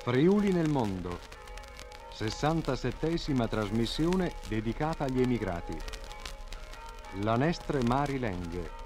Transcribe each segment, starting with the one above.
Friuli nel mondo, 67esima trasmissione dedicata agli emigrati. La Nestre Mari Lenghe.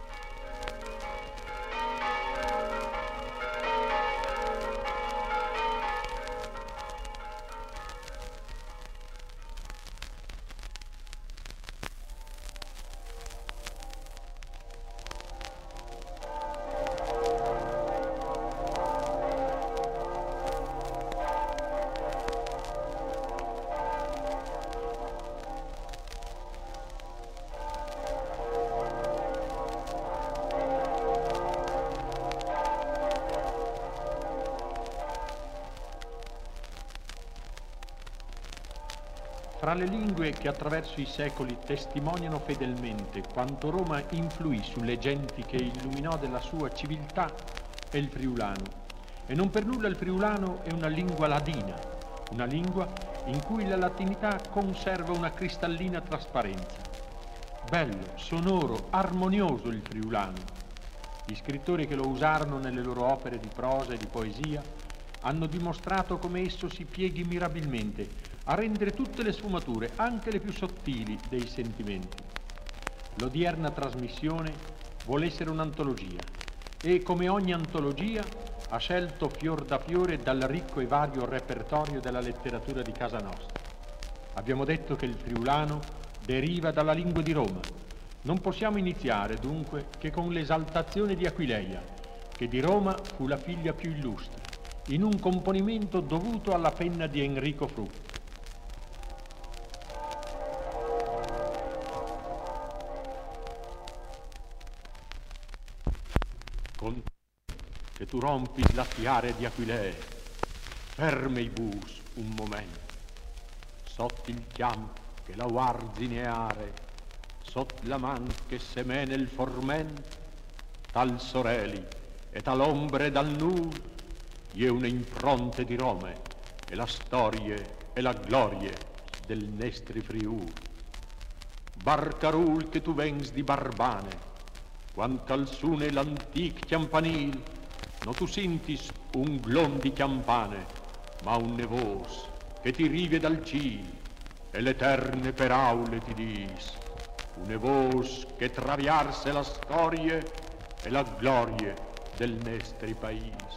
Fra le lingue che attraverso i secoli testimoniano fedelmente quanto Roma influì sulle genti che illuminò della sua civiltà è il friulano. E non per nulla il friulano è una lingua ladina, una lingua in cui la latinità conserva una cristallina trasparenza. Bello, sonoro, armonioso il friulano. Gli scrittori che lo usarono nelle loro opere di prosa e di poesia hanno dimostrato come esso si pieghi mirabilmente a rendere tutte le sfumature, anche le più sottili, dei sentimenti. L'odierna trasmissione vuole essere un'antologia e, come ogni antologia, ha scelto fior da fiore dal ricco e vario repertorio della letteratura di casa nostra. Abbiamo detto che il friulano deriva dalla lingua di Roma. Non possiamo iniziare, dunque, che con l'esaltazione di Aquileia, che di Roma fu la figlia più illustre, in un componimento dovuto alla penna di Enrico Fru. Con che tu rompi la tiare di Aquilee, ferme i bus un momento, sotto il chiam che la guarzineare, sotto la man che semene il forment, tal soreli e tal ombre dal nur, è una impronte di Rome, e la storie e la glorie del nestri Friul. Barcarul che tu vengs di Barbane, quant al sune l'antic campanil, no tu sintis un glon di campane, ma un nevos che ti rive dal cil, e l'eterne per aule ti dis, un nevos che traviarse la storie e la glorie del nestri pais.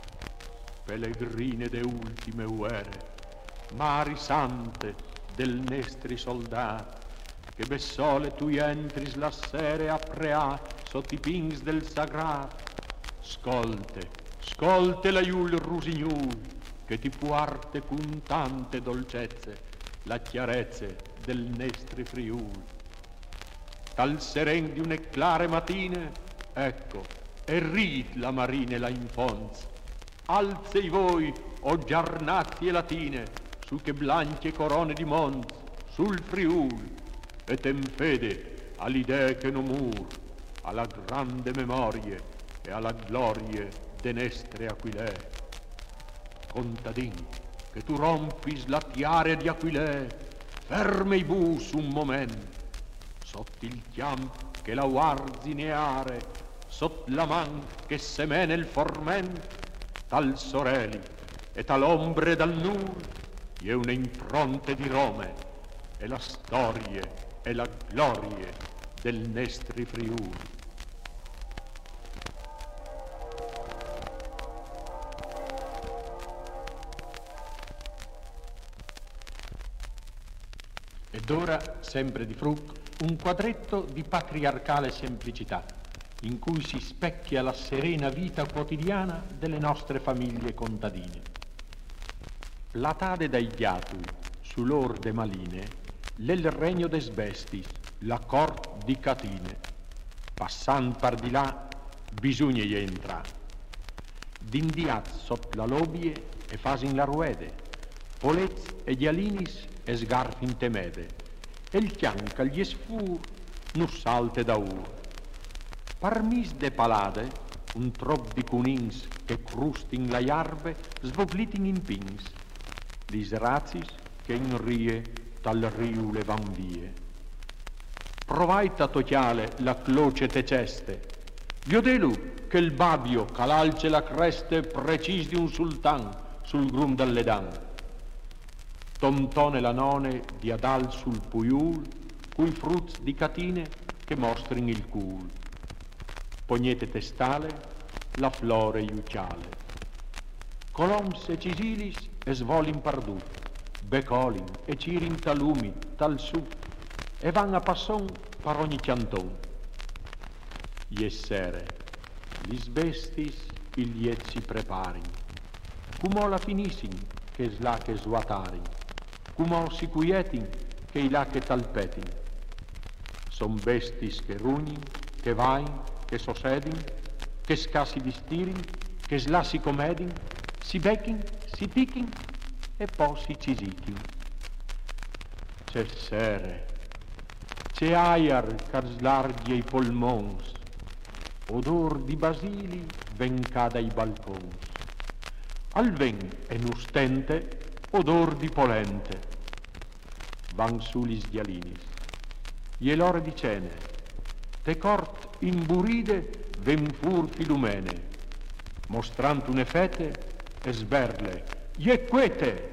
Pellegrine de ultime uere, mari sante del nestri soldat, che bessole tu entris la sere a preà sotto i pins del sagrat. Scolte, scolte l'aiul rusignul, che ti puarte con tante dolcezze la chiarezze del nestri Friul. Tal seren di une clare matine, ecco, e rit la marine la imponz. Alzei voi, o giarnati e latine, su che blanche corone di Mons, sul Friul, e ten fede all'idee che non mur, alla grande memorie e alla glorie de nestre Aquilee. Contadin, che tu rompis la tiare di Aquilee, ferme i bus un moment, sotto il chiam che la guarzineare, sotto la man che semene il forment, tal soreli e tal ombre dal nur, è una impronte di Rome, e la storie e la glorie del nestri Friul. Ed ora, sempre di Fru, un quadretto di patriarcale semplicità, in cui si specchia la serena vita quotidiana delle nostre famiglie contadine. Platade dai ghiatui, su lor de maline, l'el regno des bestis, la cort di catine. Passant par di là, bisogna gli entra. D'indiat sot la lobie e fasin la ruede, polez e gli alinis e sgarfin temede, e il chianca gli sfur, nu salte da ur. Parmis de palade, un trop di cunins che crustin la iarbe, svoglitin in pins, lis razis che in rie tal riu le van vie. Provai tatochiale la cloce teceste, viodelu che il babio calalce la creste precis di un sultan, sul grum dalle dan. Tontone la none di Adal sul puiul, cui fruz di catine che mostrin il cul. Pognete testale, la flore iuciale. Coloms e cisilis e svolin pardut, becolin e cirin talumi, tal su, e van a passon par ogni canton. Iessere, gli svestis il liet si preparin, cumò la finissin, che sla che suatarin, cumò si cuietin, che i là che talpetin. Son bestis che rugnin, che vain, che sosedin, che scassi di stirin, che sla si comedin, si bechin, si tichin, e poi si cisichin. C'è sere, c'è aiar car slarghi i polmons, odor di basili ven cada i balcons. Al ven e nustente, odor di polente. Van su gli sdialinis, e l'ore di cene, te cort in buride ven fur filumene, mostrant une fete e sberle, e quete.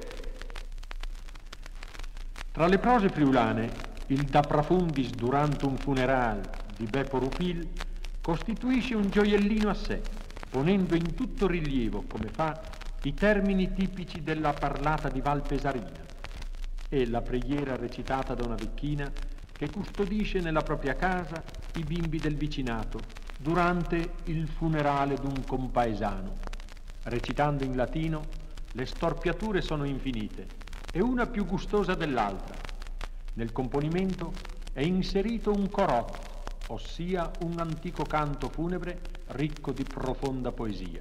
Tra le prose friulane, il da profundis durante un funeral di Beppo Rupil costituisce un gioiellino a sé, ponendo in tutto rilievo, come fa, i termini tipici della parlata di Val Pesarina e la preghiera recitata da una vecchina che custodisce nella propria casa i bimbi del vicinato durante il funerale d'un compaesano. Recitando in latino, le storpiature sono infinite e una più gustosa dell'altra. Nel componimento è inserito un corot, ossia un antico canto funebre ricco di profonda poesia.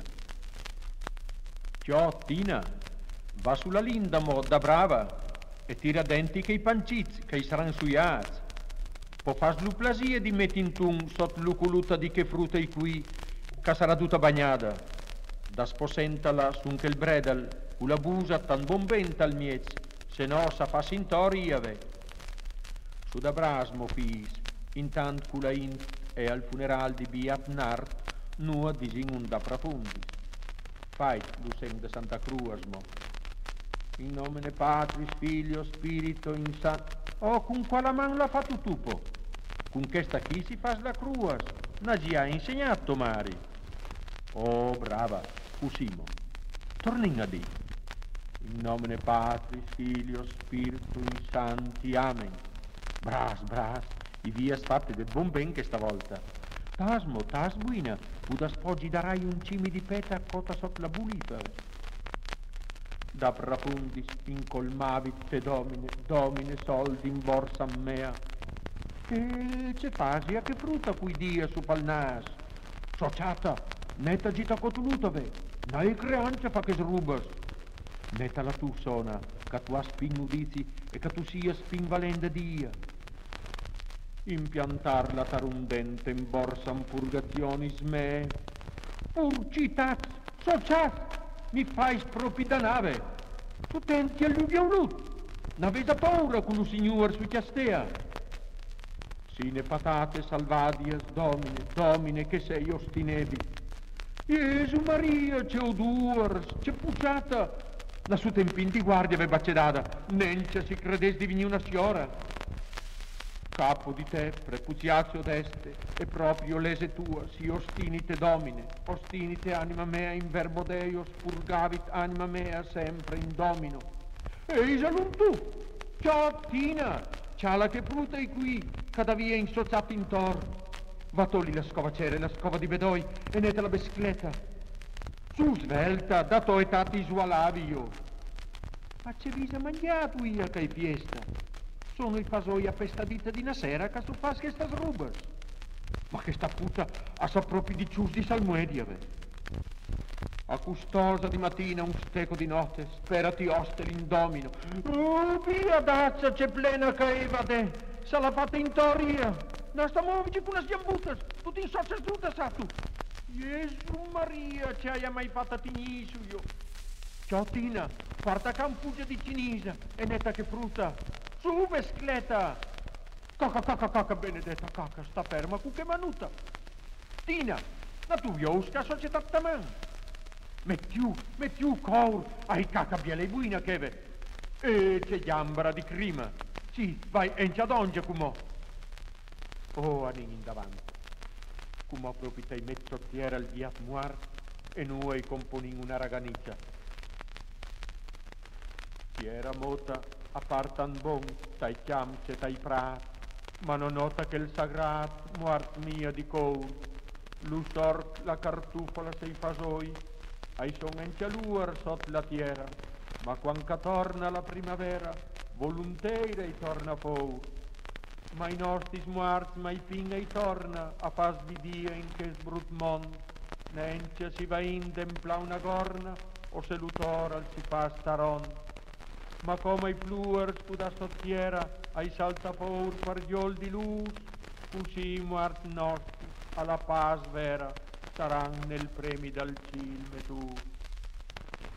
Ciò, Tina, va sulla linda modda brava e tira denti che i panciz, che i saran suiaz. Po fas l'uplasie di mettintun sot luculuta di che frutta i qui, che sarà tutta bagnata. Da sposentala sun che il bredel, u la busa tan bombenta al miez, se no sa fa sintori ave. Su da brasmo fis, intant culain e al funeral di Biat Nart, nua disin un da profundis. Fait lucem de Santa Cruasmo. In nomine Patris, Filio, Spirito, in Oh, con quale man l'ha fatto tupo? Con questa chi si fa la cruas? Na ci ha insegnato, Mari. Oh, brava, usimo. Tornin a dire. In nomine Patris, Filio, Spirito, in Santi, Amen. Bras, i vias fatte del buon ben che stavolta. Tasmo, tas buina, uda spoggi darai un cimi di peta cota sot la bulita. Da profundis incolmavit te domine soldi in borsa mea. Che ce fasi a che frutta cui dia su pal nas? Sociata, netta gita cotulutove, nai creancia fa che srubas. Netta la tu sona, che tu ha spin udizi e che tu sia spin valende dia. Impiantar la tarundente in borsa in purgazionis me. Purcitat, sociat, mi fai spropi da nave. Tu tenti alluviolut. N'avete paura con un signor su chiastea. Sine patate salvadias, domine, che sei ostinevi. Gesù Maria, c'è oduars, c'è pucciata. La su tempin di guardia ve baccedada, nencia si credes di vigni una siora. Capo di te, prepuziazio d'este, e proprio lese tua, si ostinite domine, ostinite anima mea in verbo Deus, purgavit anima mea sempre in domino. Eis alum tu, ciao Tina, ciala che fruta qui, cada via insozzati intor. Va tolli la scova cere, la scova di bedoi, e neta la bescleta. Su svelta, da toi tati sualavio. Ma c'è visa mangiato ia che hai fiesta. Sono i fasoi appestadita di una sera che tu fas che sta rubas. Ma che sta puta a sapropri di cius di salmuediave. A custosa di mattina un steco di notte, sperati oster in domino. Oh, via dazza, c'è plena che evade, sa la fatta in toria. Nasta movici con una sgiambutas, tutti in socia tuta sa tu. Gesù Maria, ci hai mai fatta tignisu io. Ciao Tina, quarta campugia di cinisa, e netta che frutta. Su, bescleta! Caca, benedetta caca, sta ferma, cu che manuta. Tina, la tu viosca società taman. mettiu cor, ai cacabiele buina cheve. E c'è gambra di crima. Sì, vai, encia donge cumò. Oh, anin in davanti. Cumò proprio te mezzottiera il diat muart e noi componin una raganiccia. Chi era mota, a partan bon, tai chiamce, tai prat, ma non nota che il sagrat, muart mia di cou, l'usort, la cartufola sei fasoi, ai son encialuar sot la tiera, ma quanca torna la primavera, volonteire torna fou, ma i nostri muarts mai pinga i torna, a fas di dia in che sbrut mond, nencia si va in dempla una gorna, o se l'utoral si fa staron, ma come i pluers da sottiera, ai salta four pardiol di luz, così muart nostri, alla paz vera, saran nel premi dal cilme tu.